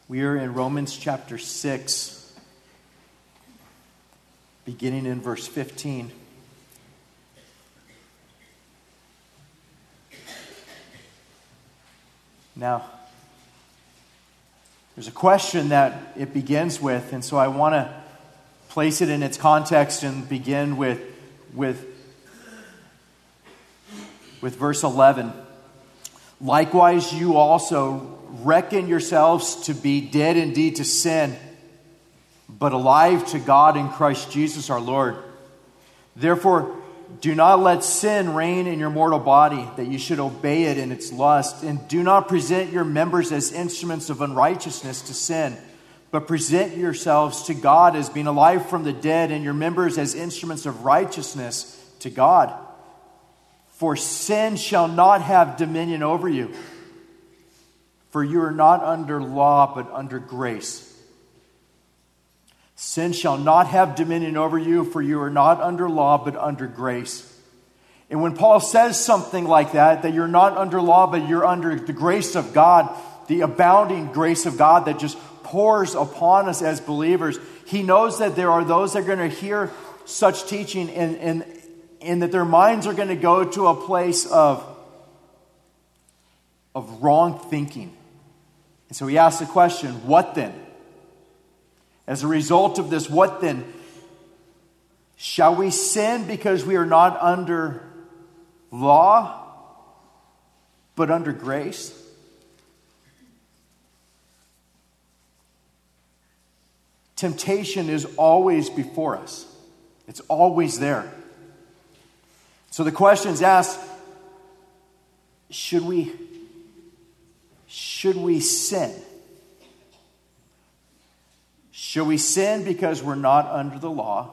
We are in Romans chapter 6, beginning in verse 15. Now, there's a question that it begins with, and so I want to place it in its context and begin with verse 11. Likewise, you also reckon yourselves to be dead indeed to sin, but alive to God in Christ Jesus our Lord. Therefore, do not let sin reign in your mortal body, that you should obey it in its lust. And do not present your members as instruments of unrighteousness to sin, but present yourselves to God as being alive from the dead, and your members as instruments of righteousness to God. For sin shall not have dominion over you. For you are not under law, but under grace. Sin shall not have dominion over you, for you are not under law, but under grace. And when Paul says something like that you're not under law, but you're under the grace of God, the abounding grace of God that just pours upon us as believers, he knows that there are those that are going to hear such teaching and that their minds are going to go to a place of wrong thinking. And so he asks the question, what then? As a result of this, what then? Shall we sin because we are not under law, but under grace? Temptation is always before us. It's always there. So the question is asked, should we sin? Should we sin because we're not under the law,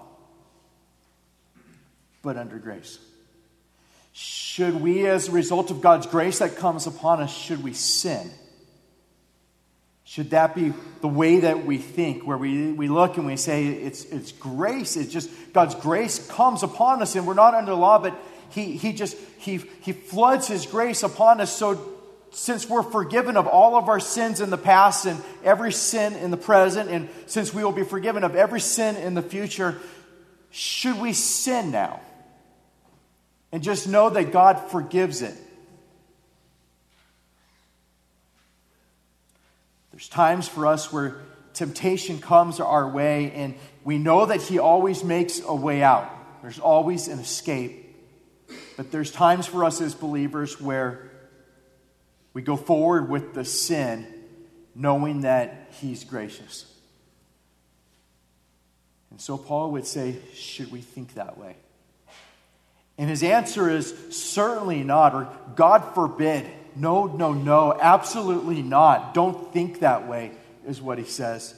but under grace? Should we, as a result of God's grace that comes upon us, should we sin? Should that be the way that we think, where we look and we say it's grace? It's just God's grace comes upon us, and we're not under the law, but He floods His grace upon us. So since we're forgiven of all of our sins in the past and every sin in the present, and since we will be forgiven of every sin in the future, should we sin now? And just know that God forgives it. There's times for us where temptation comes our way, and we know that He always makes a way out. There's always an escape. But there's times for us as believers where we go forward with the sin, knowing that He's gracious. And so Paul would say, should we think that way? And his answer is certainly not, or God forbid. No, absolutely not. Don't think that way, is what he says.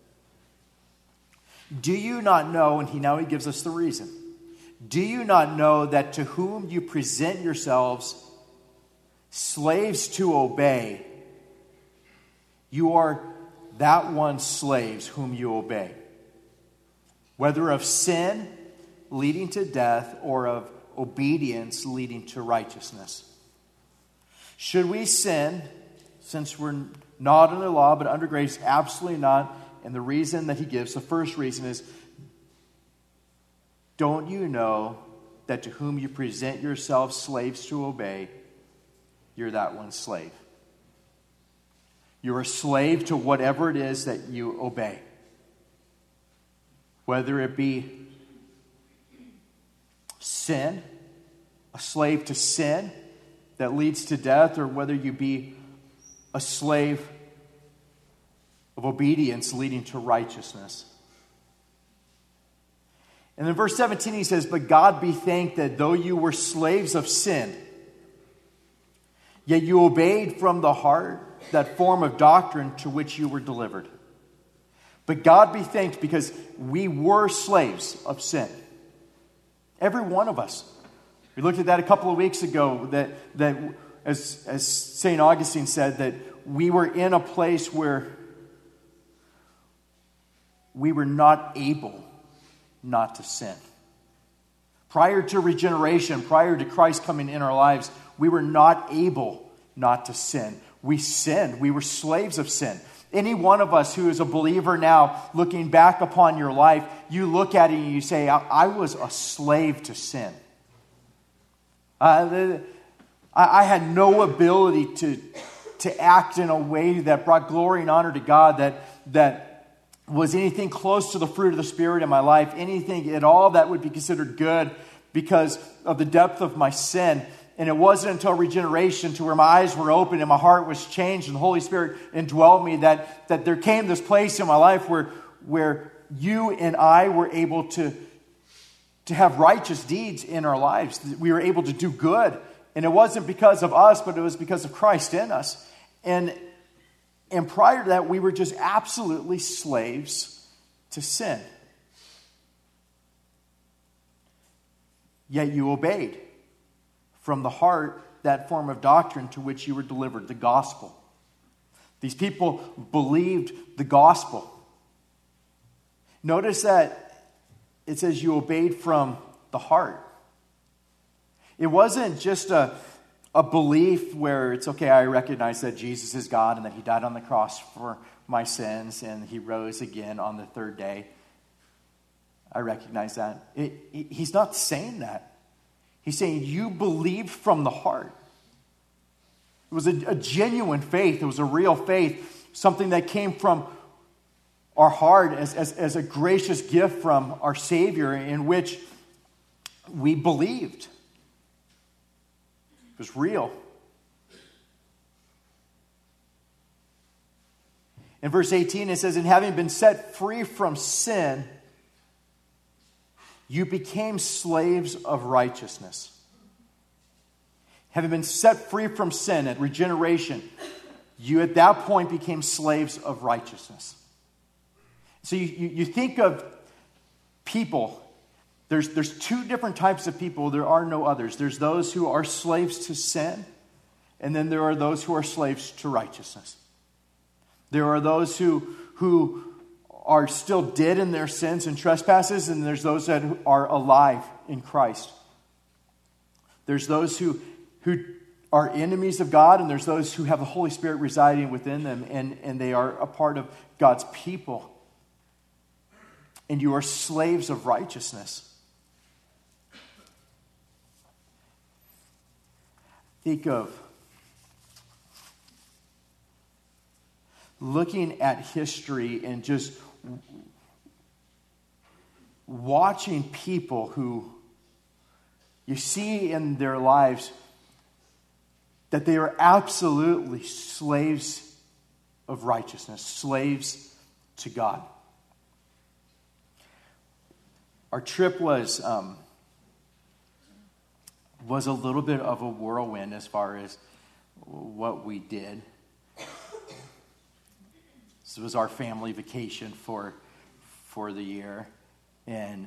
Do you not know, and he gives us the reason. Do you not know that to whom you present yourselves slaves to obey, you are that one's slaves whom you obey, whether of sin leading to death or of obedience leading to righteousness? Should we sin since we're not under law but under grace? Absolutely not. And the reason that he gives, the first reason is, don't you know that to whom you present yourselves slaves to obey, you're that one's slave? You're a slave to whatever it is that you obey. Whether it be sin, a slave to sin that leads to death, or whether you be a slave of obedience leading to righteousness. And in verse 17 he says, but God be thanked that though you were slaves of sin, yet you obeyed from the heart that form of doctrine to which you were delivered. But God be thanked because we were slaves of sin. Every one of us. We looked at that a couple of weeks ago, that as St. Augustine said, that we were in a place where we were not able not to sin. Prior to regeneration, prior to Christ coming in our lives, we were not able not to sin. We sinned. We were slaves of sin. Any one of us who is a believer now, looking back upon your life, you look at it and you say, I was a slave to sin. I had no ability to act in a way that brought glory and honor to God, that was anything close to the fruit of the Spirit in my life, anything at all that would be considered good because of the depth of my sin. And it wasn't until regeneration, to where my eyes were open and my heart was changed and the Holy Spirit indwelled me, that there came this place in my life where you and I were able to have righteous deeds in our lives. We were able to do good. And it wasn't because of us, but it was because of Christ in us. And prior to that, we were just absolutely slaves to sin. Yet you obeyed from the heart that form of doctrine to which you were delivered, the gospel. These people believed the gospel. Notice that it says you obeyed from the heart. It wasn't just a belief where it's okay, I recognize that Jesus is God and that he died on the cross for my sins and he rose again on the third day. I recognize that. He's not saying that. He's saying you believed from the heart. It was a genuine faith. It was a real faith. Something that came from our heart as a gracious gift from our Savior, in which we believed. It was real. In verse 18 it says, and having been set free from sin, you became slaves of righteousness. Having been set free from sin at regeneration, you at that point became slaves of righteousness. So you think of people. There's two different types of people. There are no others. There's those who are slaves to sin, and then there are those who are slaves to righteousness. There are those who are still dead in their sins and trespasses, and there's those that are alive in Christ. There's those who are enemies of God, and there's those who have the Holy Spirit residing within them, and they are a part of God's people. And you are slaves of righteousness. Think of looking at history and just watching people who you see in their lives that they are absolutely slaves of righteousness, slaves to God. Our trip was a little bit of a whirlwind as far as what we did. This was our family vacation for the year, and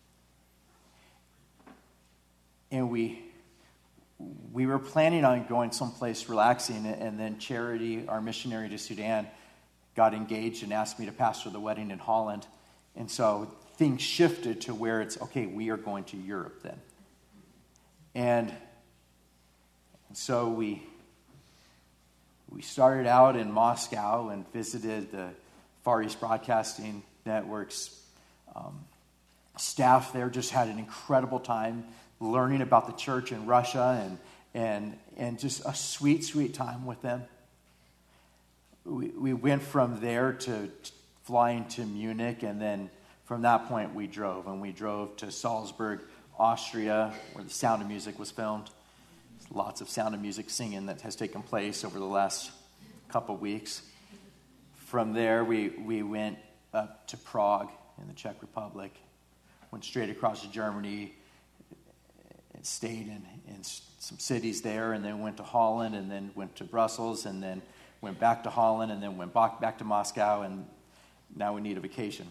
we were planning on going someplace relaxing, and then Charity, our missionary to Sudan, got engaged and asked me to pastor the wedding in Holland, and so things shifted to where it's okay. We are going to Europe then, and so we started out in Moscow and visited the Far East Broadcasting Network's staff there. Just had an incredible time learning about the church in Russia and just a sweet time with them. We went from there to flying to Munich, and then from that point we drove to Salzburg, Austria, where the Sound of Music was filmed. Lots of Sound of Music singing that has taken place over the last couple weeks. From there, we went up to Prague in the Czech Republic, went straight across to Germany, and stayed in some cities there, and then went to Holland, and then went to Brussels, and then went back to Holland, and then went back to Moscow, and now we need a vacation.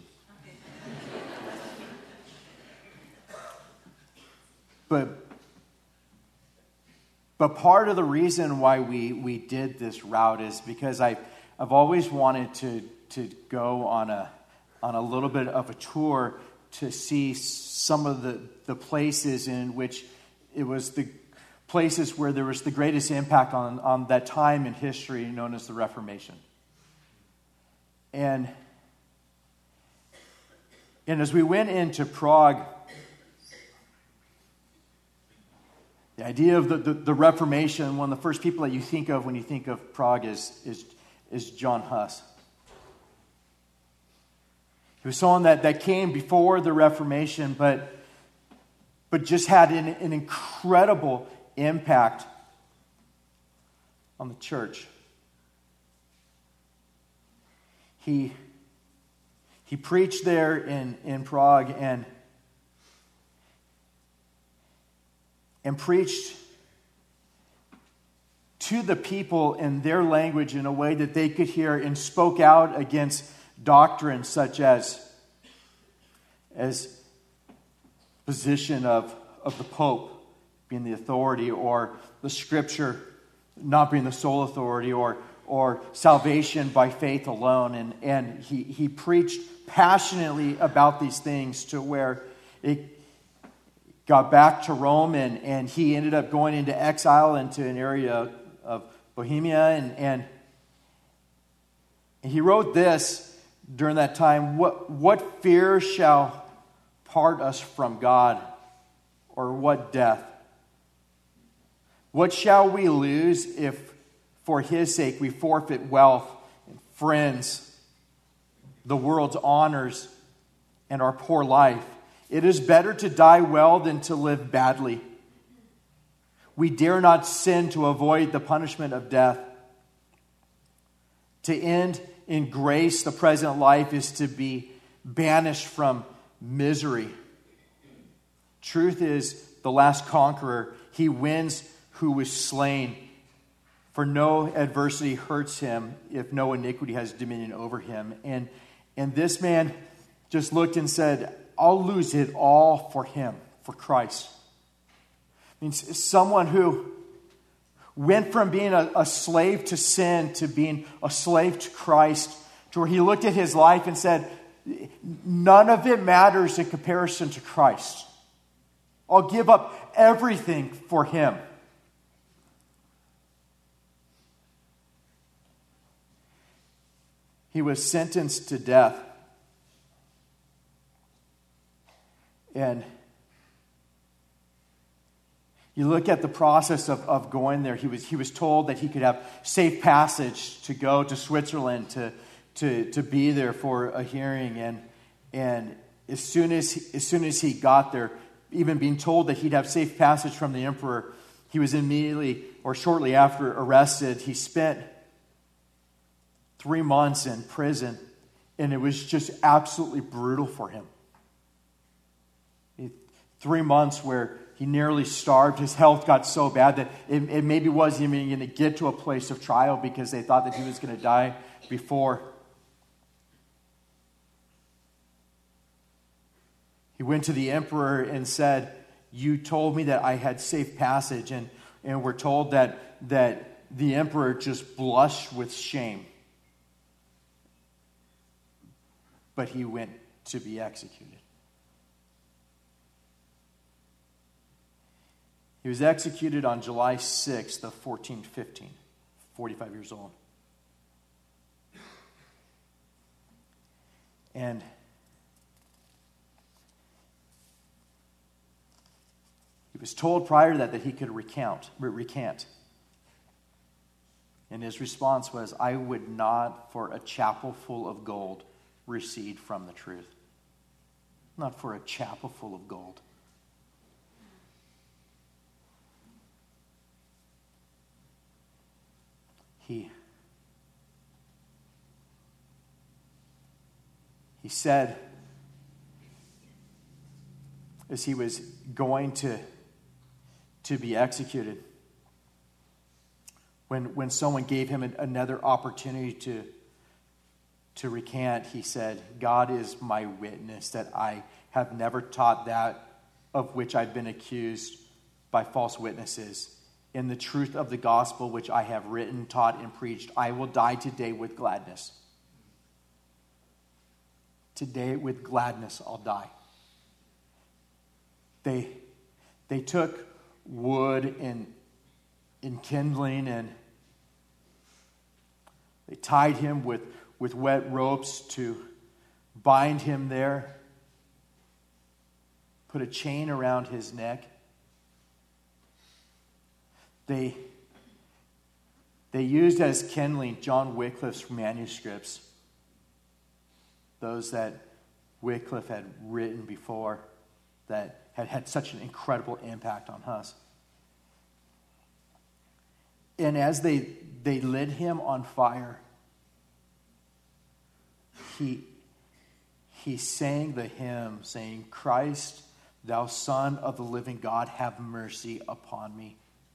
But part of the reason why we did this route is because I've always wanted to go on a little bit of a tour to see some of the places in which it was the places where there was the greatest impact on that time in history known as the Reformation. And as we went into Prague, the idea of the Reformation, one of the first people that you think of when you think of Prague is John Huss. He was someone that came before the Reformation, but just had an incredible impact on the church. He preached there in Prague and preached to the people in their language in a way that they could hear, and spoke out against doctrines such as position of the Pope being the authority, or the Scripture not being the sole authority, or salvation by faith alone. And he preached passionately about these things to where it got back to Rome, and he ended up going into exile into an area of Bohemia, and he wrote this during that time: what fear shall part us from God, or what death? What shall we lose if for his sake we forfeit wealth and friends, the world's honors, and our poor life? It is better to die well than to live badly. We dare not sin to avoid the punishment of death. To end in grace the present life is to be banished from misery. Truth is the last conqueror. He wins who was slain. For no adversity hurts him if no iniquity has dominion over him. And this man just looked and said, I'll lose it all for him, for Christ. I mean, someone who went from being a slave to sin to being a slave to Christ, to where he looked at his life and said, none of it matters in comparison to Christ. I'll give up everything for him. He was sentenced to death. And you look at the process of going there. He was told that he could have safe passage to go to Switzerland to be there for a hearing. And as soon as he got there, even being told that he'd have safe passage from the emperor, he was immediately or shortly after arrested. He spent 3 months in prison, and it was just absolutely brutal for him. 3 months where he nearly starved. His health got so bad that it maybe wasn't even going to get to a place of trial because they thought that he was going to die before. He went to the emperor and said, you told me that I had safe passage. And we're told that the emperor just blushed with shame. But he went to be executed. He was executed on July 6th of 1415, 45 years old. And he was told prior to that he could recant. And his response was, I would not for a chapel full of gold recede from the truth. Not for a chapel full of gold. He said, as he was going to be executed, when someone gave him another opportunity to recant, he said, God is my witness that I have never taught that of which I've been accused by false witnesses. In the truth of the gospel which I have written, taught, and preached, I will die today with gladness. Today with gladness I'll die. They took wood and kindling, and they tied him with with wet ropes to bind him there, put a chain around his neck. They used as kindling John Wycliffe's manuscripts, those that Wycliffe had written before that had had such an incredible impact on us. And as they lit him on fire, he sang the hymn saying, "Christ, thou Son of the living God, have mercy upon me."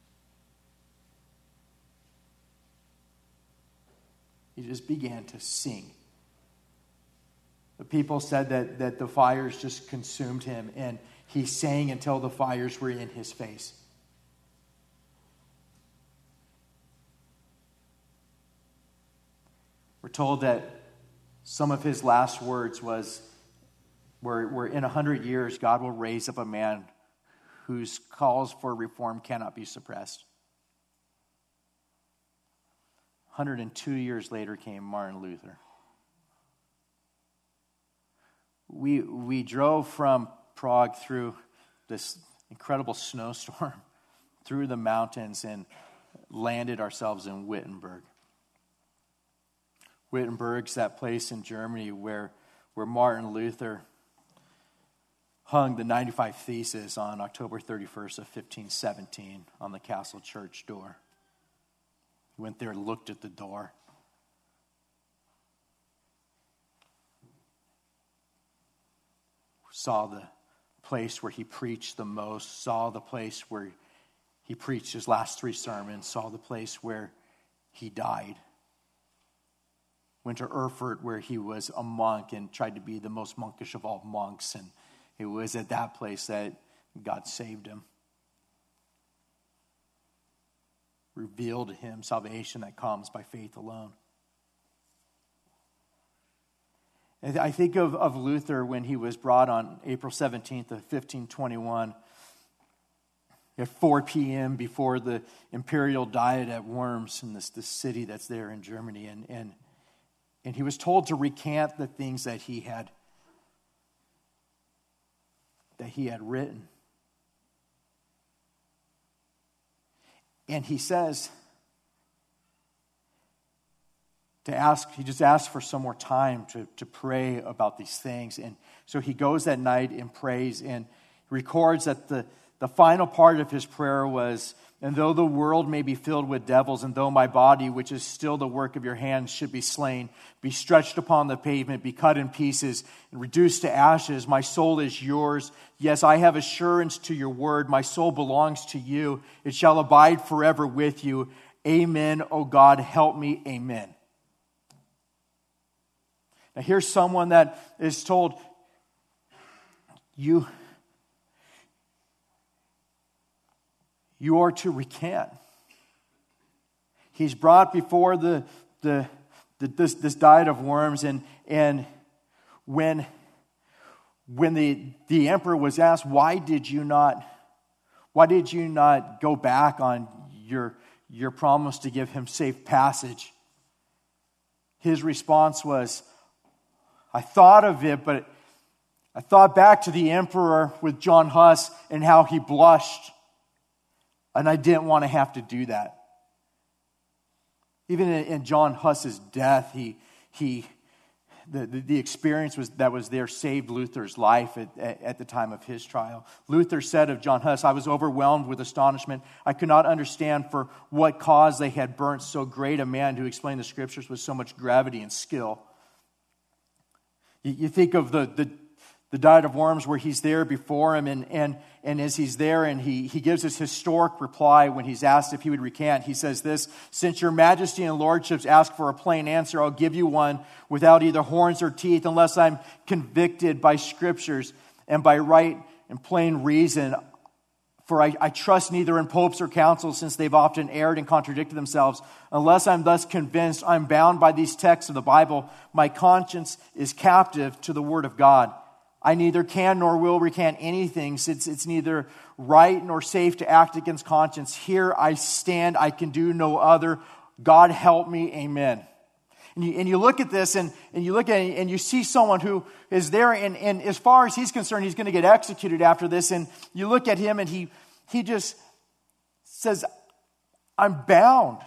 He just began to sing. The people said that the fires just consumed him, and he sang until the fires were in his face. We're told that some of his last words were in 100 years, God will raise up a man whose calls for reform cannot be suppressed. 102 years later came Martin Luther. We drove from Prague through this incredible snowstorm, through the mountains, and landed ourselves in Wittenberg. Wittenberg's that place in Germany where Martin Luther hung the 95 Theses on October 31st of 1517 on the castle church door. He went there and looked at the door. Saw the place where he preached the most, saw the place where he preached his last 3 sermons, saw the place where he died. Went to Erfurt where he was a monk and tried to be the most monkish of all monks, and it was at that place that God saved him. Revealed to him salvation that comes by faith alone. And I think of Luther when he was brought on April 17th of 1521 at 4 p.m. before the imperial diet at Worms in this city that's there in Germany. And he was told to recant the things that he had written. And he says he just asked for some more time to pray about these things. And so he goes that night and prays, and records that the final part of his prayer was, "And though the world may be filled with devils, and though my body, which is still the work of your hands, should be slain, be stretched upon the pavement, be cut in pieces, and reduced to ashes, my soul is yours. Yes, I have assurance to your word. My soul belongs to you. It shall abide forever with you. Amen, O God, help me, amen." Now here's someone that is told, you are to recant. He's brought before this diet of worms, and when the emperor was asked, why did you not go back on your promise to give him safe passage? His response was, I thought of it, but I thought back to the emperor with John Huss and how he blushed. And I didn't want to have to do that. Even in John Huss's death, the experience that was there saved Luther's life at the time of his trial. Luther said of John Huss, "I was overwhelmed with astonishment. I could not understand for what cause they had burnt so great a man who explained the scriptures with so much gravity and skill." You think of the diet of worms where he's there before him, and as he's there and he gives his historic reply when he's asked if he would recant. He says this, "Since your majesty and lordships ask for a plain answer, I'll give you one without either horns or teeth, unless I'm convicted by scriptures and by right and plain reason. For I trust neither in popes or councils, since they've often erred and contradicted themselves. Unless I'm thus convinced I'm bound by these texts of the Bible, my conscience is captive to the word of God. I neither can nor will recant anything, since it's neither right nor safe to act against conscience. Here I stand, I can do no other. God help me, amen." And you look at this and you look at it and you see someone who is there, and as far as he's concerned, he's going to get executed after this. And you look at him and he just says, I'm bound.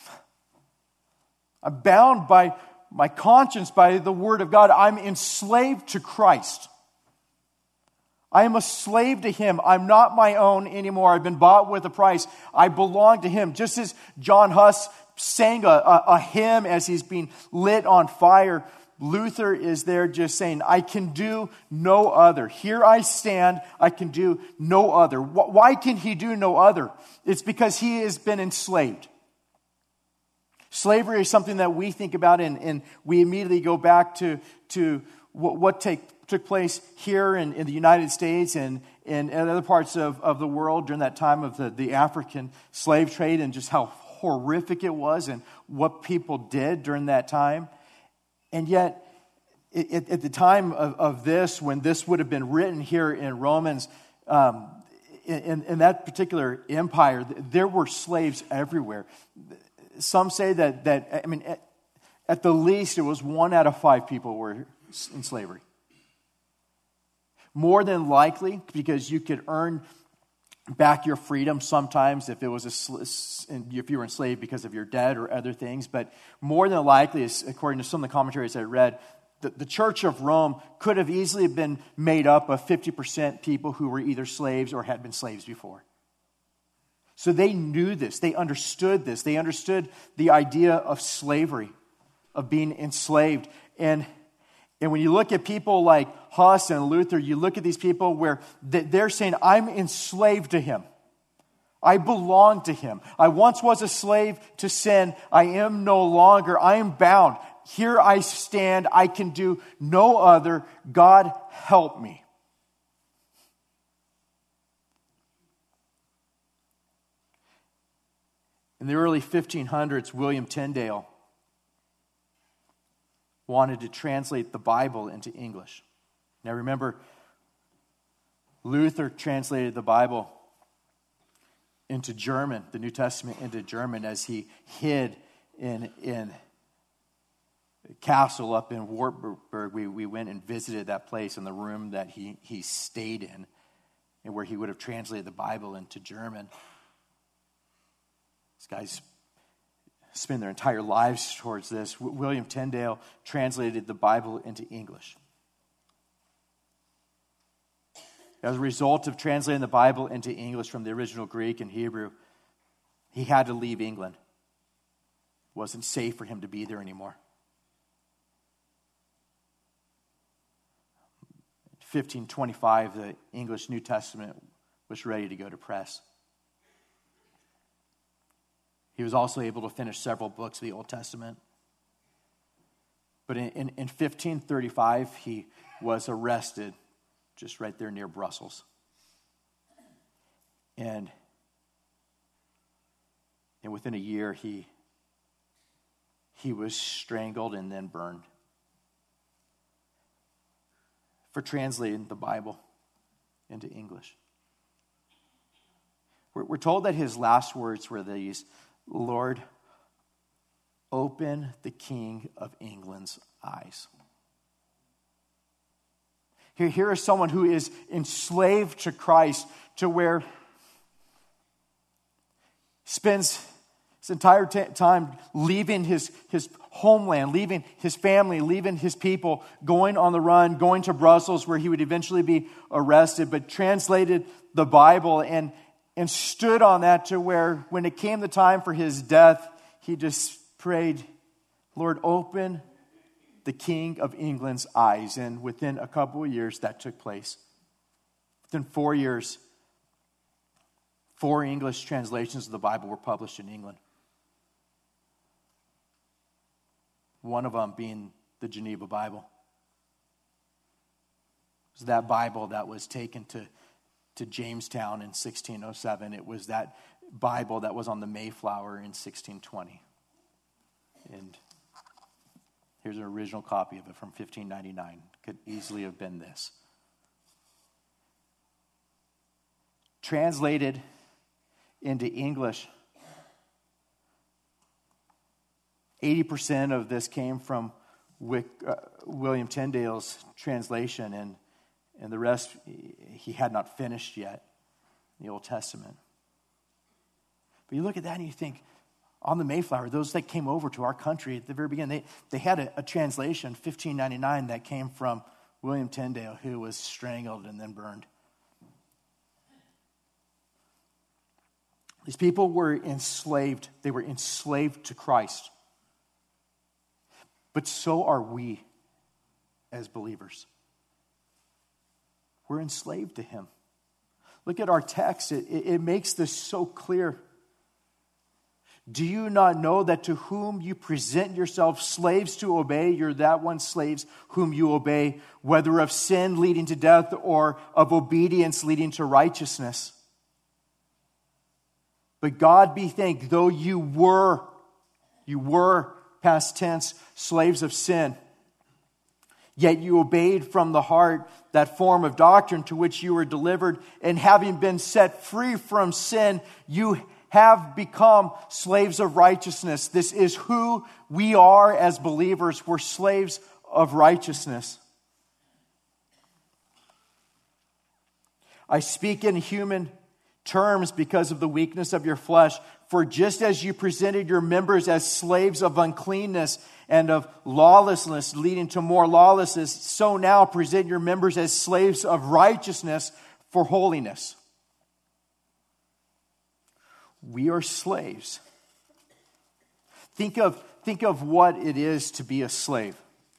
I'm bound by my conscience, by the word of God. I'm enslaved to Christ. I am a slave to him. I'm not my own anymore. I've been bought with a price. I belong to him. Just as John Huss sang a hymn as he's being lit on fire, Luther is there just saying, I can do no other. Here I stand, I can do no other. Why can he do no other? It's because he has been enslaved. Slavery is something that we think about, and we immediately go back to what took place here in the United States and in other parts of the world during that time of the African slave trade, and just how horrific it was and what people did during that time. And yet, at the time of this, when this would have been written here in Romans, in that particular empire, there were slaves everywhere. Some say that I mean, at the least, it was 1 out of 5 people were in slavery. More than likely, because you could earn back your freedom sometimes if if you were enslaved because of your debt or other things. But more than likely, according to some of the commentaries I read, the Church of Rome could have easily been made up of 50% people who were either slaves or had been slaves before. So they knew this. They understood this. They understood the idea of slavery, of being enslaved. And when you look at people like Huss and Luther, you look at these people where they're saying, I'm enslaved to him. I belong to him. I once was a slave to sin. I am no longer. I am bound. Here I stand. I can do no other. God, help me. In the early 1500s, William Tyndale wanted to translate the Bible into English. Now remember, Luther translated the Bible into German, the New Testament into German, as he hid in a castle up in Wartburg. We went and visited that place in the room that he stayed in, and where he would have translated the Bible into German. These guys spend their entire lives towards this. William Tyndale translated the Bible into English. As a result of translating the Bible into English from the original Greek and Hebrew, he had to leave England. It wasn't safe for him to be there anymore. In 1525, the English New Testament was ready to go to press. He was also able to finish several books of the Old Testament. But in 1535, he was arrested just right there near Brussels. And within a year, he was strangled and then burned for translating the Bible into English. We're told that his last words were these: Lord, open the King of England's eyes. Here is someone who is enslaved to Christ, to where spends his entire time leaving his homeland, leaving his family, leaving his people, going on the run, going to Brussels where he would eventually be arrested, but translated the Bible and stood on that to where when it came the time for his death, he just prayed, Lord, open the King of England's eyes. And within a couple of years, that took place. Within 4 years, 4 English translations of the Bible were published in England. One of them being the Geneva Bible. It was that Bible that was taken to Jamestown in 1607. It was that Bible that was on the Mayflower in 1620. And here's an original copy of it from 1599. Could easily have been this. Translated into English, 80% of this came from William Tyndale's translation, and the rest he had not finished yet, the Old Testament. But you look at that and you think, on the Mayflower, those that came over to our country at the very beginning, they had a translation, 1599, that came from William Tyndale, who was strangled and then burned. These people were enslaved. They were enslaved to Christ. But so are we as believers. We're enslaved to him. Look at our text. It makes this so clear. Do you not know that to whom you present yourselves slaves to obey, you're that one slaves whom you obey, whether of sin leading to death or of obedience leading to righteousness? But God be thanked, though you were, past tense, slaves of sin, yet you obeyed from the heart that form of doctrine to which you were delivered, and having been set free from sin, you have become slaves of righteousness. This is who we are as believers. We're slaves of righteousness. I speak in human terms because of the weakness of your flesh. For just as you presented your members as slaves of uncleanness and of lawlessness, leading to more lawlessness, so now present your members as slaves of righteousness for holiness. We are slaves. Think of what it is to be a slave.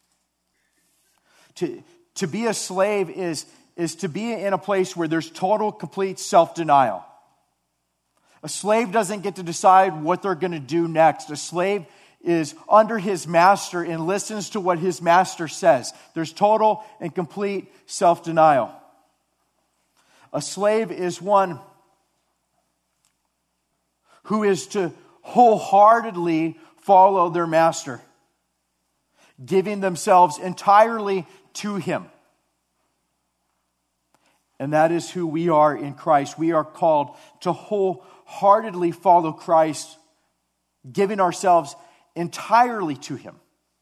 To be a slave is to be in a place where there's total, complete self-denial. A slave doesn't get to decide what they're going to do next. A slave is under his master and listens to what his master says. There's total and complete self-denial. A slave is one who is to wholeheartedly follow their master, giving themselves entirely to him. And that is who we are in Christ. We are called to wholeheartedly follow Christ, giving ourselves entirely to him.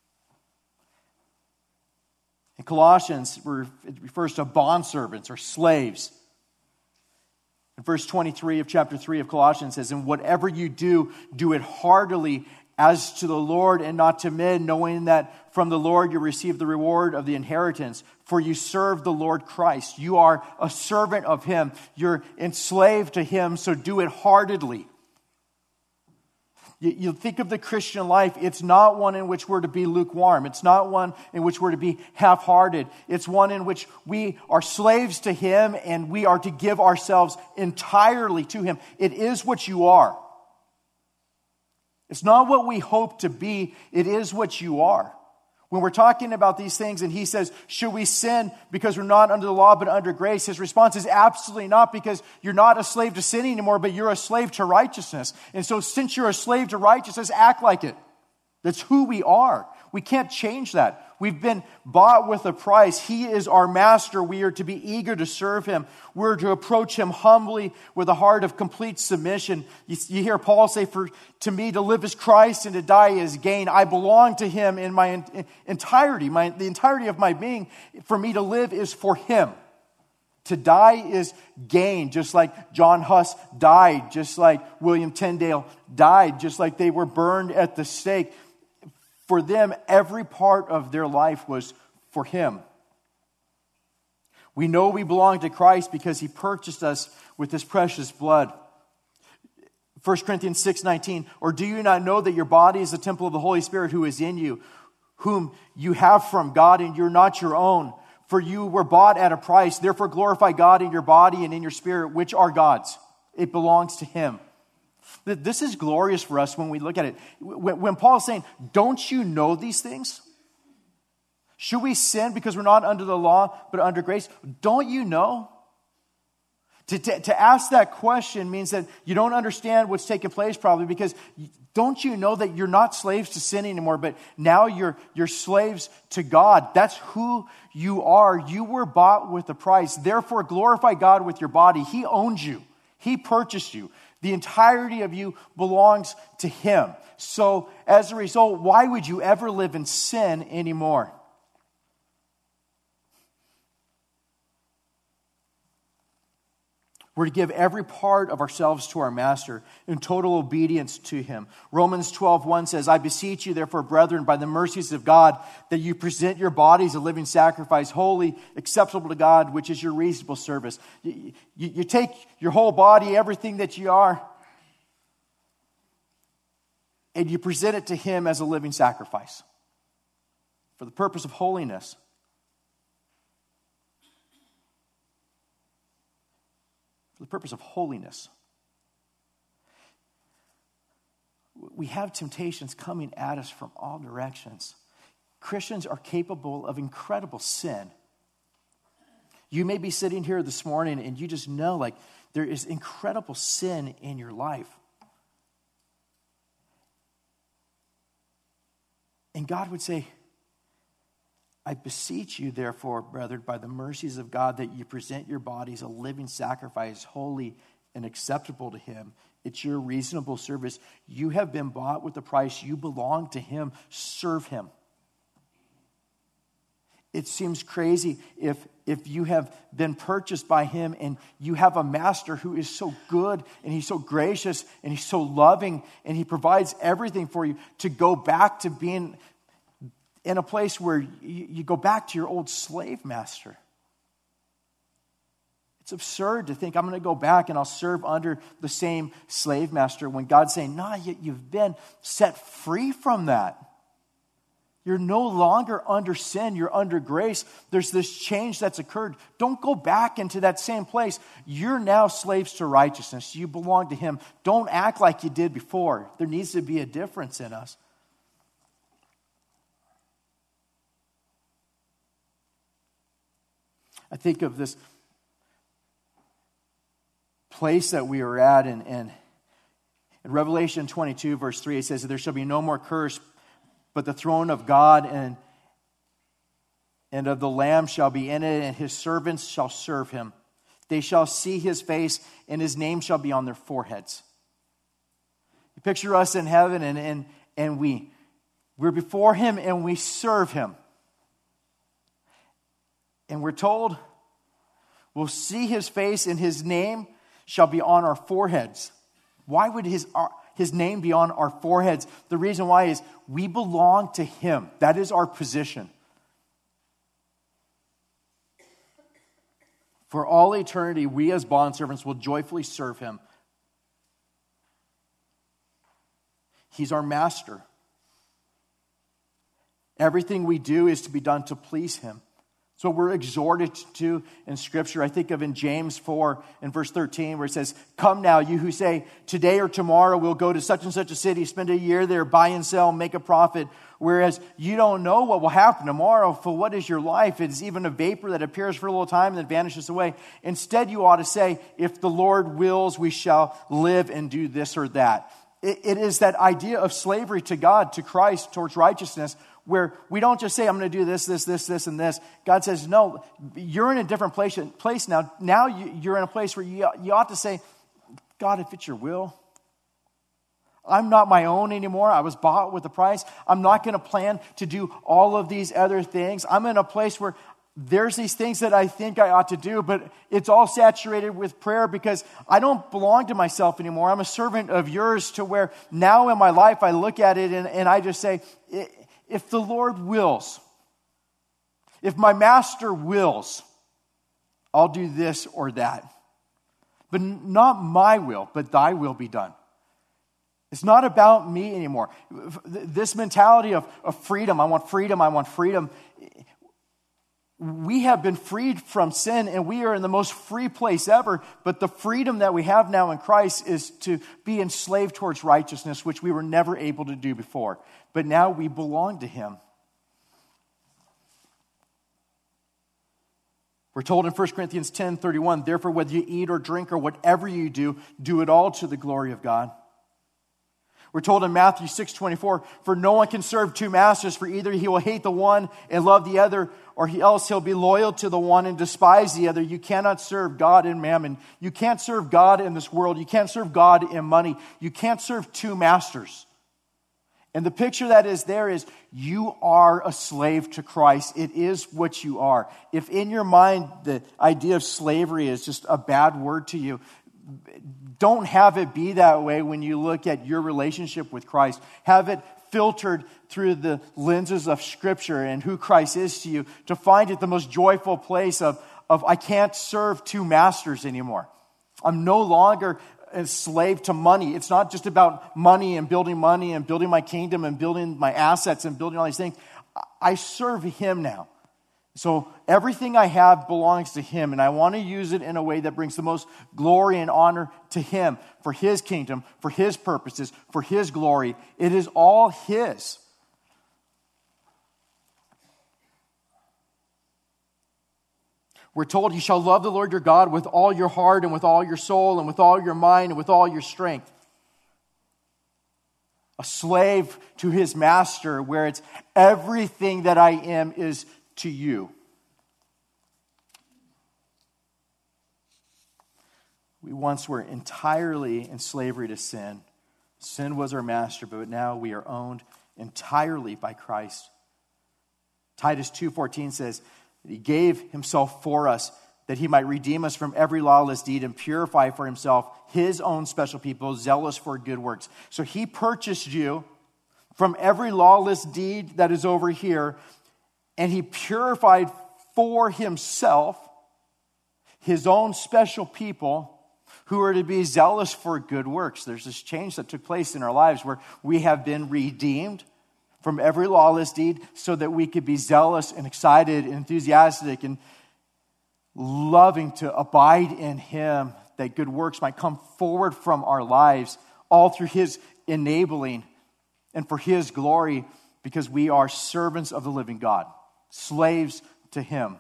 In Colossians, it refers to bondservants or slaves. In verse 23 of chapter 3 of Colossians says, and whatever you do, do it heartily as to the Lord and not to men, knowing that from the Lord you receive the reward of the inheritance. For you serve the Lord Christ. You are a servant of him. You're enslaved to him, so do it heartedly. You think of the Christian life, it's not one in which we're to be lukewarm. It's not one in which we're to be half-hearted. It's one in which we are slaves to him and we are to give ourselves entirely to him. It is what you are. It's not what we hope to be. It is what you are. When we're talking about these things and he says, should we sin because we're not under the law but under grace? His response is absolutely not, because you're not a slave to sin anymore, but you're a slave to righteousness. And so since you're a slave to righteousness, act like it. That's who we are. We can't change that. We've been bought with a price. He is our master. We are to be eager to serve him. We're to approach him humbly with a heart of complete submission. You hear Paul say, to me to live is Christ and to die is gain. I belong to him in my entirety, the entirety of my being. For me to live is for him. To die is gain, just like John Huss died, just like William Tyndale died, just like they were burned at the stake. For them, every part of their life was for him. We know we belong to Christ because he purchased us with his precious blood. 1 Corinthians 6:19, or do you not know that your body is the temple of the Holy Spirit who is in you, whom you have from God, and you're not your own? For you were bought at a price. Therefore glorify God in your body and in your spirit, which are God's. It belongs to him. This is glorious for us when we look at it. When Paul is saying, don't you know these things? Should we sin because we're not under the law but under grace? Don't you know? To ask that question means that you don't understand what's taking place probably, because don't you know that you're not slaves to sin anymore, but now you're slaves to God. That's who you are. You were bought with a price. Therefore glorify God with your body. He owns you. He purchased you. The entirety of you belongs to Him. So as a result, why would you ever live in sin anymore? We're to give every part of ourselves to our Master in total obedience to Him. Romans 12:1 says, I beseech you, therefore, brethren, by the mercies of God, that you present your bodies a living sacrifice, holy, acceptable to God, which is your reasonable service. You take your whole body, everything that you are, and you present it to Him as a living sacrifice for the purpose of holiness. For the purpose of holiness. We have temptations coming at us from all directions. Christians are capable of incredible sin. You may be sitting here this morning and you just know, like, there is incredible sin in your life. And God would say, I beseech you, therefore, brethren, by the mercies of God, that you present your bodies a living sacrifice, holy and acceptable to Him. It's your reasonable service. You have been bought with a price. You belong to Him. Serve Him. It seems crazy if you have been purchased by Him and you have a Master who is so good and He's so gracious and He's so loving and He provides everything for you, to go back to being in a place where you go back to your old slave master. It's absurd to think I'm going to go back and I'll serve under the same slave master, when God's saying, no, you've been set free from that. You're no longer under sin, you're under grace. There's this change that's occurred. Don't go back into that same place. You're now slaves to righteousness. You belong to Him. Don't act like you did before. There needs to be a difference in us. I think of this place that we were at in Revelation 22, verse 3. It says that there shall be no more curse, but the throne of God and of the Lamb shall be in it, and His servants shall serve Him. They shall see His face, and His name shall be on their foreheads. You picture us in heaven, and we're before Him, and we serve Him. And we're told we'll see His face and His name shall be on our foreheads. Why would His name be on our foreheads? The reason why is we belong to Him. That is our position. For all eternity, we as bondservants will joyfully serve Him. He's our master. Everything we do is to be done to please Him. So we're exhorted to in Scripture. I think of in James 4 and verse 13 where it says, come now, you who say, today or tomorrow we'll go to such and such a city, spend a year there, buy and sell, make a profit. Whereas you don't know what will happen tomorrow, for what is your life? It is even a vapor that appears for a little time and then vanishes away. Instead, you ought to say, if the Lord wills, we shall live and do this or that. It is that idea of slavery to God, to Christ, towards righteousness, where we don't just say, I'm going to do this, and this. God says, no, you're in a different place now. Now you're in a place where you ought to say, God, if it's your will, I'm not my own anymore. I was bought with a price. I'm not going to plan to do all of these other things. I'm in a place where there's these things that I think I ought to do, but it's all saturated with prayer because I don't belong to myself anymore. I'm a servant of yours, to where now in my life I look at it and I just say, if the Lord wills, if my master wills, I'll do this or that. But not my will, but thy will be done. It's not about me anymore. This mentality of freedom, I want freedom, I want freedom. We have been freed from sin and we are in the most free place ever. But the freedom that we have now in Christ is to be enslaved towards righteousness, which we were never able to do before. But now we belong to Him. We're told in 1 Corinthians 10:31, therefore whether you eat or drink or whatever you do, do it all to the glory of God. We're told in Matthew 6:24, for no one can serve two masters, for either he will hate the one and love the other, or else he'll be loyal to the one and despise the other. You cannot serve God and mammon. You can't serve God in this world. You can't serve God in money. You can't serve two masters. And the picture that is there is you are a slave to Christ. It is what you are. If in your mind the idea of slavery is just a bad word to you, don't have it be that way when you look at your relationship with Christ. Have it filtered through the lenses of Scripture and who Christ is to you, to find it the most joyful place of I can't serve two masters anymore. I'm no longer a slave to money. It's not just about money and building my kingdom and building my assets and building all these things. I serve Him now. So everything I have belongs to Him, and I want to use it in a way that brings the most glory and honor to Him, for His kingdom, for His purposes, for His glory. It is all His. We're told you shall love the Lord your God with all your heart and with all your soul and with all your mind and with all your strength. A slave to his master, where it's everything that I am is to you. We once were entirely in slavery to sin. Sin was our master, but now we are owned entirely by Christ. Titus 2:14 says, He gave Himself for us, that He might redeem us from every lawless deed and purify for Himself His own special people, zealous for good works. So He purchased you from every lawless deed that is over here, and He purified for Himself His own special people who are to be zealous for good works. There's this change that took place in our lives where we have been redeemed from every lawless deed so that we could be zealous and excited and enthusiastic and loving to abide in Him, that good works might come forward from our lives, all through His enabling and for His glory, because we are servants of the living God, slaves to Him.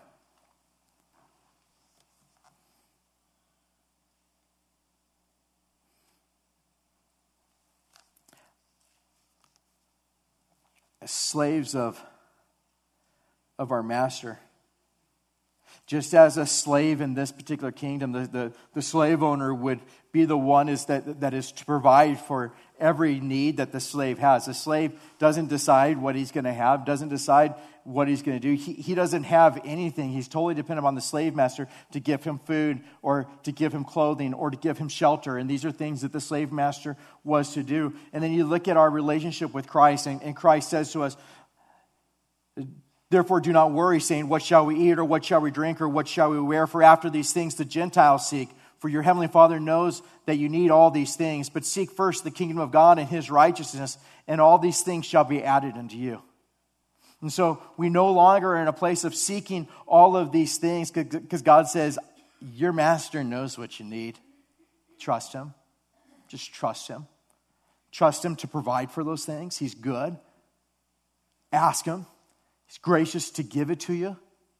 As slaves of our master. Just as a slave in this particular kingdom, the slave owner would be the one that is to provide for every need that the slave has. The slave doesn't decide what he's going to have, doesn't decide what he's going to do. He doesn't have anything. He's totally dependent on the slave master to give him food or to give him clothing or to give him shelter. And these are things that the slave master was to do. And then you look at our relationship with Christ, and Christ says to us, therefore do not worry, saying, what shall we eat, or what shall we drink, or what shall we wear? For after these things the Gentiles seek. For your heavenly Father knows that you need all these things. But seek first the kingdom of God and His righteousness, and all these things shall be added unto you. And so we no longer are in a place of seeking all of these things, because God says, your master knows what you need. Trust Him. Just trust Him. Trust Him to provide for those things. He's good. Ask Him. He's gracious to give it to you.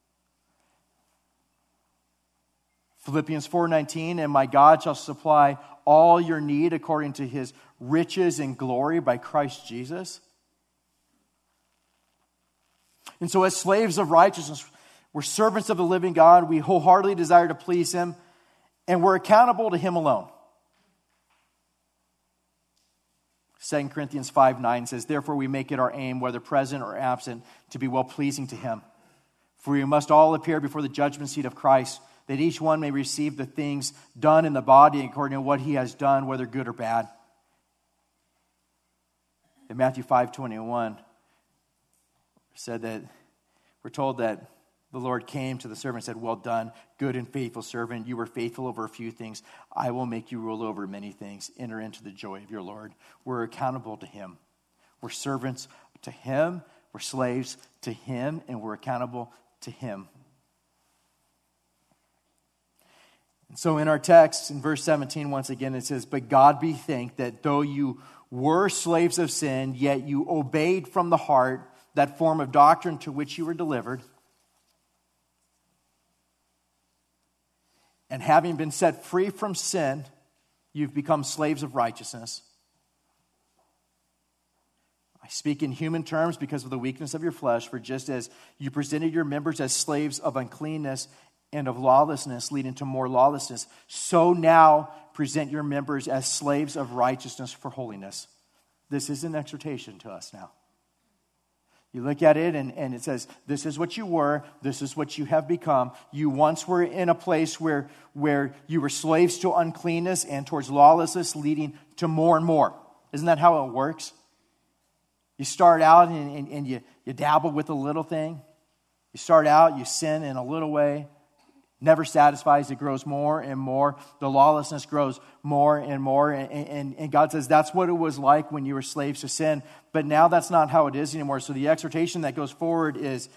Philippians 4:19, and my God shall supply all your need according to His riches and glory by Christ Jesus. And so as slaves of righteousness, we're servants of the living God. We wholeheartedly desire to please Him, and we're accountable to Him alone. 2 Corinthians 5:9 says, therefore we make it our aim, whether present or absent, to be well-pleasing to Him. For we must all appear before the judgment seat of Christ, that each one may receive the things done in the body according to what he has done, whether good or bad. In Matthew 5:21, said that we're told that the Lord came to the servant and said, well done, good and faithful servant. You were faithful over a few things. I will make you rule over many things. Enter into the joy of your Lord. We're accountable to Him. We're servants to Him. We're slaves to Him, and we're accountable to Him. And so in our text, in verse 17, once again, it says, but God be thanked that though you were slaves of sin, yet you obeyed from the heart that form of doctrine to which you were delivered. And having been set free from sin, you've become slaves of righteousness. I speak in human terms because of the weakness of your flesh, for just as you presented your members as slaves of uncleanness and of lawlessness, leading to more lawlessness, so now present your members as slaves of righteousness for holiness. This is an exhortation to us now. You look at it and it says, this is what you were, this is what you have become. You once were in a place where you were slaves to uncleanness and towards lawlessness, leading to more and more. Isn't that how it works? You start out and you dabble with a little thing. You start out, you sin in a little way. Never satisfies, it grows more and more. The lawlessness grows more and more. And God says that's what it was like when you were slaves to sin. But now that's not how it is anymore. So the exhortation that goes forward is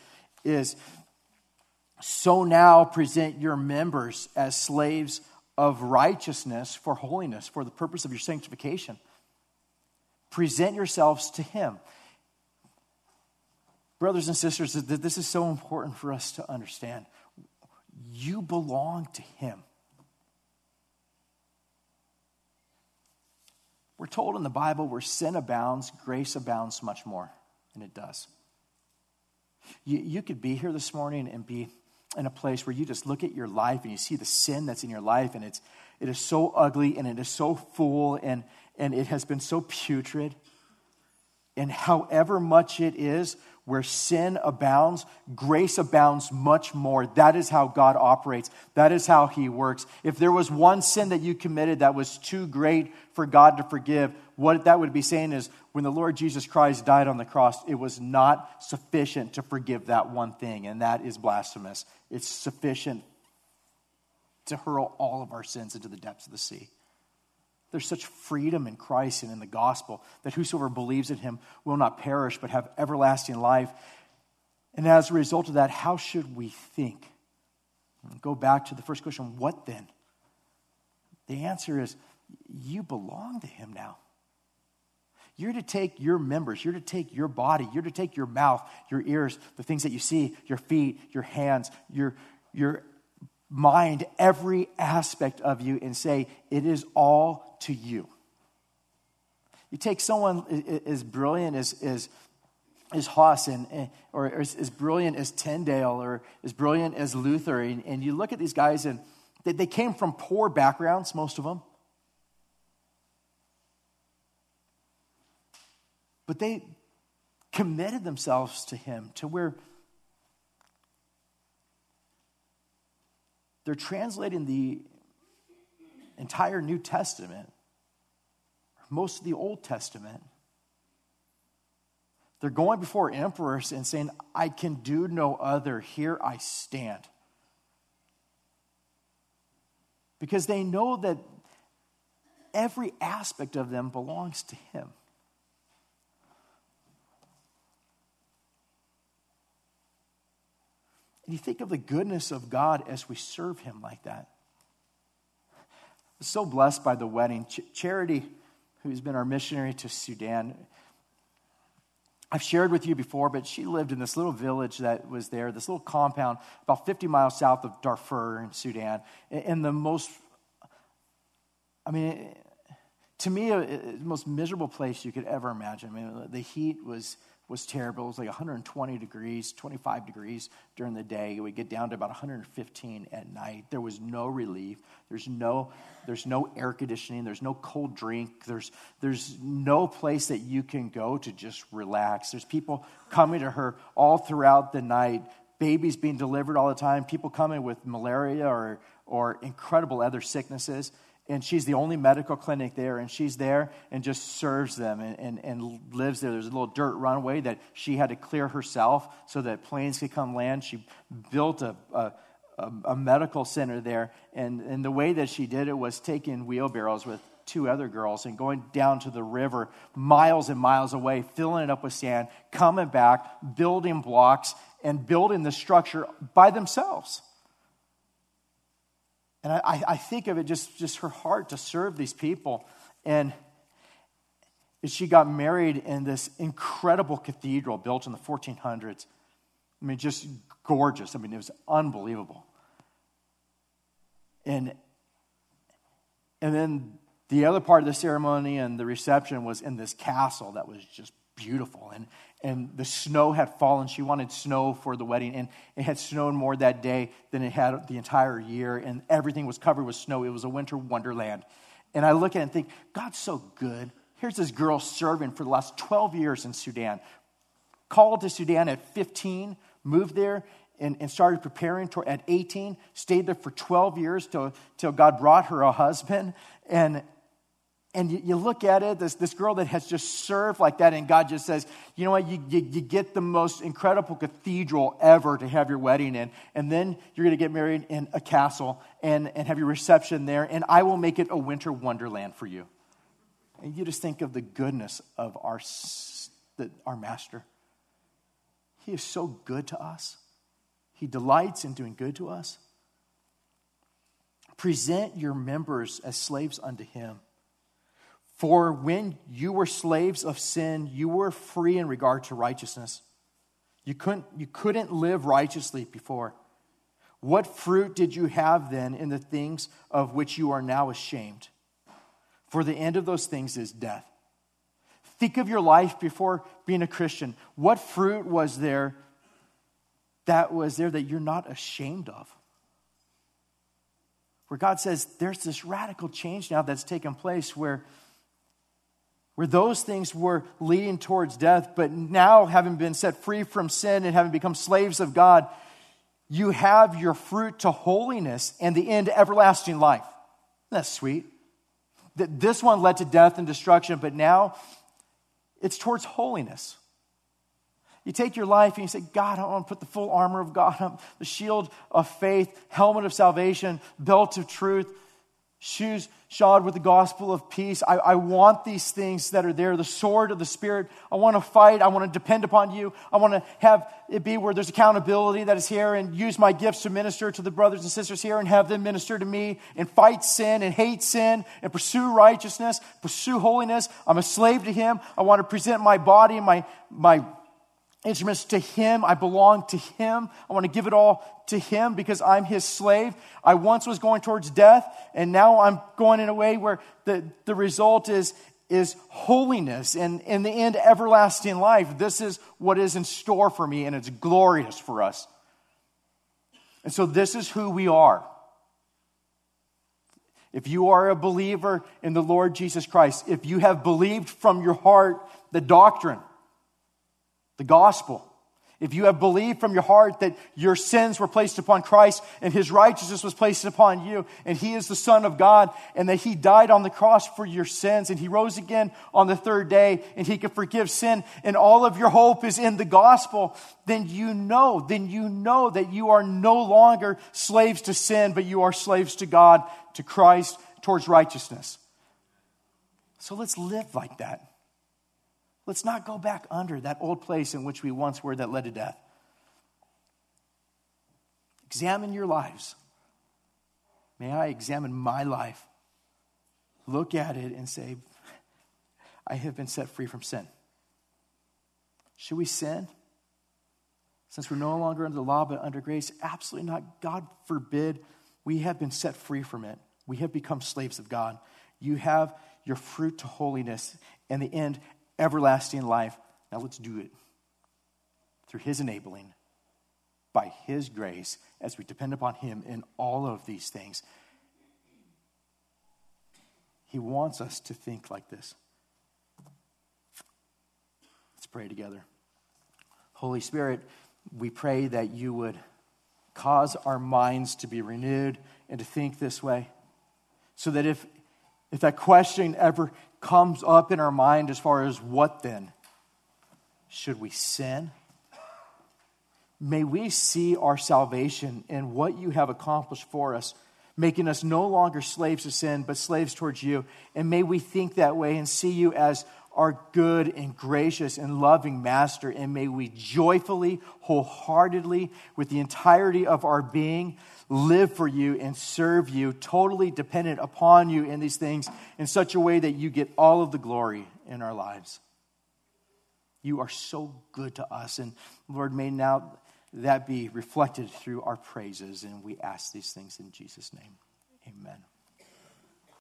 so now present your members as slaves of righteousness for holiness, for the purpose of your sanctification. Present yourselves to Him. Brothers and sisters, this is so important for us to understand. You belong to Him. We're told in the Bible where sin abounds, grace abounds much more. And it does. You could be here this morning and be in a place where you just look at your life and you see the sin that's in your life, and it is so ugly and it is so full and it has been so putrid. And however much it is, where sin abounds, grace abounds much more. That is how God operates. That is how He works. If there was one sin that you committed that was too great for God to forgive, what that would be saying is when the Lord Jesus Christ died on the cross, it was not sufficient to forgive that one thing, and that is blasphemous. It's sufficient to hurl all of our sins into the depths of the sea. There's such freedom in Christ and in the gospel that whosoever believes in Him will not perish but have everlasting life. And as a result of that, how should we think? Go back to the first question, what then? The answer is, you belong to Him now. You're to take your members, you're to take your body, you're to take your mouth, your ears, the things that you see, your feet, your hands, your mind, every aspect of you, and say, it is all to you. You take someone as brilliant as Huss or as brilliant as Tyndale or as brilliant as Luther, and you look at these guys and they came from poor backgrounds, most of them. But they committed themselves to Him to where they're translating the entire New Testament, most of the Old Testament. They're going before emperors and saying, I can do no other. Here I stand. Because they know that every aspect of them belongs to Him. And you think of the goodness of God as we serve Him like that. I was so blessed by the wedding. Charity, who's been our missionary to Sudan, I've shared with you before, but she lived in this little village that was there, this little compound about 50 miles south of Darfur in Sudan. In the most, to me, the most miserable place you could ever imagine. The heat was terrible. It was like 120 degrees, 25 degrees during the day. It would get down to about 115 at night. There was no relief. There's no air conditioning. There's no cold drink. There's no place that you can go to just relax. There's people coming to her all throughout the night, babies being delivered all the time, people coming with malaria or incredible other sicknesses. And she's the only medical clinic there, and she's there and just serves them and lives there. There's a little dirt runway that she had to clear herself so that planes could come land. She built a medical center there, and the way that she did it was taking wheelbarrows with two other girls and going down to the river miles and miles away, filling it up with sand, coming back, building blocks, and building the structure by themselves. And I think of it just her heart to serve these people. And she got married in this incredible cathedral built in the 1400s. Just gorgeous. It was unbelievable. And then the other part of the ceremony and the reception was in this castle that was just beautiful. And the snow had fallen. She wanted snow for the wedding. And it had snowed more that day than it had the entire year. And everything was covered with snow. It was a winter wonderland. And I look at it and think, God's so good. Here's this girl serving for the last 12 years in Sudan. Called to Sudan at 15, moved there and started preparing at 18, stayed there for 12 years till God brought her a husband. And you look at it, this girl that has just served like that, and God just says, you know what, you get the most incredible cathedral ever to have your wedding in, and then you're going to get married in a castle and have your reception there, and I will make it a winter wonderland for you. And you just think of the goodness of our master. He is so good to us. He delights in doing good to us. Present your members as slaves unto him. For when you were slaves of sin, you were free in regard to righteousness. You couldn't live righteously before. What fruit did you have then in the things of which you are now ashamed? For the end of those things is death. Think of your life before being a Christian. What fruit was there that you're not ashamed of? Where God says there's this radical change now that's taken place where those things were leading towards death, but now having been set free from sin and having become slaves of God, you have your fruit to holiness and the end to everlasting life. That's sweet. This one led to death and destruction, but now it's towards holiness. You take your life and you say, God, I want to put the full armor of God on, the shield of faith, helmet of salvation, belt of truth, shoes shod with the gospel of peace. I want these things that are there, the sword of the Spirit. I want to fight. I want to depend upon you. I want to have it be where there's accountability that is here, and use my gifts to minister to the brothers and sisters here and have them minister to me, and fight sin and hate sin and pursue righteousness, pursue holiness. I'm a slave to him. I want to present my body and my instruments to him. I belong to him. I want to give it all to him because I'm his slave. I once was going towards death, and now I'm going in a way where the result is holiness, and in the end, everlasting life. This is what is in store for me, and it's glorious for us. And so this is who we are. If you are a believer in the Lord Jesus Christ, if you have believed from your heart the doctrine, the gospel, if you have believed from your heart that your sins were placed upon Christ and his righteousness was placed upon you, and he is the Son of God, and that he died on the cross for your sins, and he rose again on the third day, and he can forgive sin, and all of your hope is in the gospel, then you know that you are no longer slaves to sin, but you are slaves to God, to Christ, towards righteousness. So let's live like that. Let's not go back under that old place in which we once were that led to death. Examine your lives. May I examine my life? Look at it and say, I have been set free from sin. Should we sin? Since we're no longer under the law but under grace? Absolutely not. God forbid. We have been set free from it. We have become slaves of God. You have your fruit to holiness, and the end, everlasting life. Now let's do it through his enabling, by his grace, as we depend upon him in all of these things. He wants us to think like this. Let's pray together. Holy Spirit, we pray that you would cause our minds to be renewed and to think this way, so that if that question ever comes up in our mind as far as what then? Should we sin? May we see our salvation in what you have accomplished for us, making us no longer slaves to sin, but slaves towards you. And may we think that way and see you as our good and gracious and loving master. And may we joyfully, wholeheartedly, with the entirety of our being, live for you and serve you, totally dependent upon you in these things in such a way that you get all of the glory in our lives. You are so good to us. And Lord, may now that be reflected through our praises. And we ask these things in Jesus' name. Amen.